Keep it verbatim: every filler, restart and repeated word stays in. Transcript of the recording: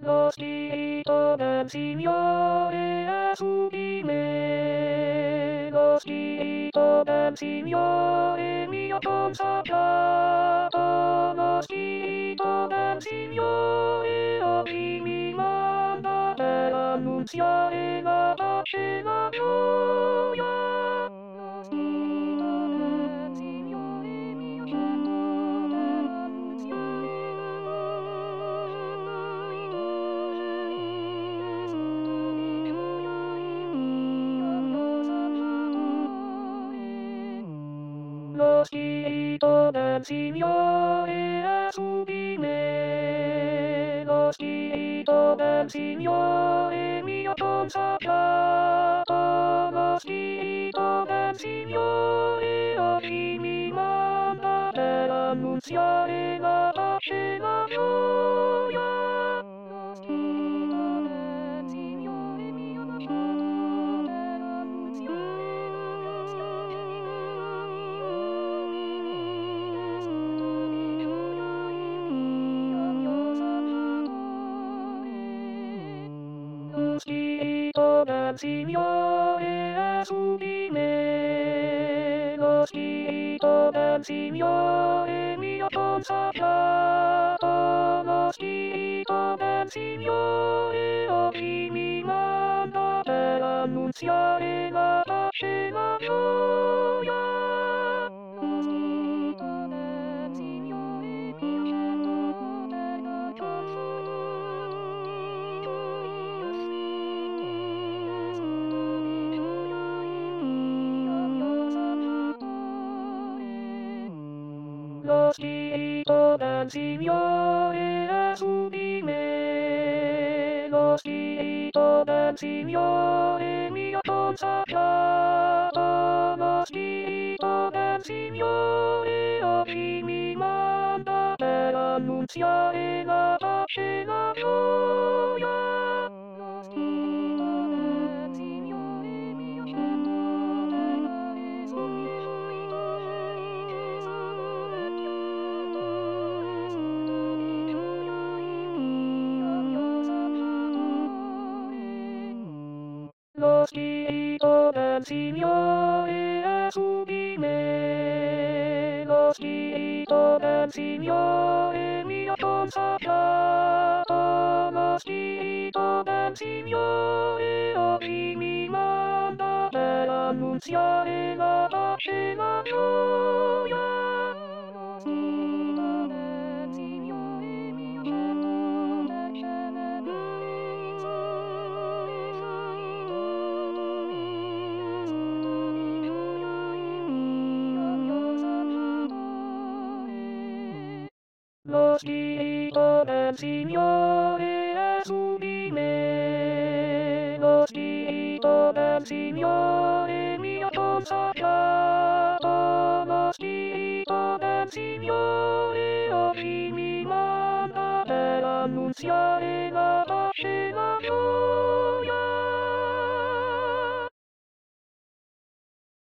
Lo spirito del Signore è su di me, lo spirito del Signore mi ha consacrato, lo spirito del Signore oggi mi manda per annunziare la pace e la gioia. Lo spirito del Signore mi ha mandato per annunziare la pace e la Lo spirito del Signore è su di me, lo spirito del Signore mi ha consacrato, lo spirito del Signore oggi mi manda per annunziare la pace e la gioia. Lo spirito del Signore mi ha lasciato per annunziare la pace e la gioia di gioia in mio Dio Salvatore. Lo spirito del Signore è su di me, lo spirito del Signore mi ha consacrato, lo spirito del Signore oggi mi manda per annunziare la pace e la gioia. Lo spirito del Signore mi ha scelto per la canzoni gioiosissime di gioia in mio Dio Salvatore. Lo spirito del Signore è su di me, lo spirito del Signore mi ha consacrato, lo spirito del Signore oggi mi manda per annunziare la pace e la gioia. Lo spirito del Signore mi ha scelto per dare subito di Gesù vecchiato di gioia in mio Dio Salvatore. Lo spirito del Signore è su di me, lo spirito del Signore mi ha consacrato, lo spirito del Signore oggi mi manda per annunziare la pace e la gioia. Lo spirito del Signore mi ha scelto per celebrare il sole santo di Gesù di gioia in mio Dio Salvatore. Lo spirito del Signore è su di me, lo spirito del Signore mi ha consacrato, lo spirito del Signore oggi mi manda per annunziare la pace e la gioia.